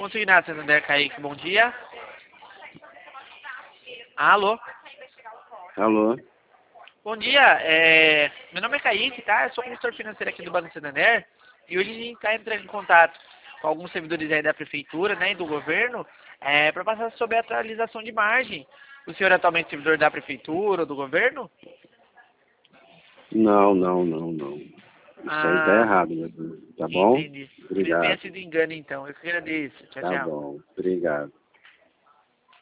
Consignado Santander, Kaique, bom dia. Alô? Alô? Bom dia, meu nome é Kaique, tá? Eu sou consultor financeiro aqui do Banco Santander e hoje a gente está entrando em contato com alguns servidores aí da prefeitura, né, e do governo, para passar sobre a atualização de margem. O senhor é atualmente servidor da prefeitura ou do governo? Não. Isso aí tá errado, meu Deus. Tá bom? Entendi. Talvez tenha Obrigado. sido engano então. Eu que agradeço. Tchau, Tá tchau. bom. Obrigado.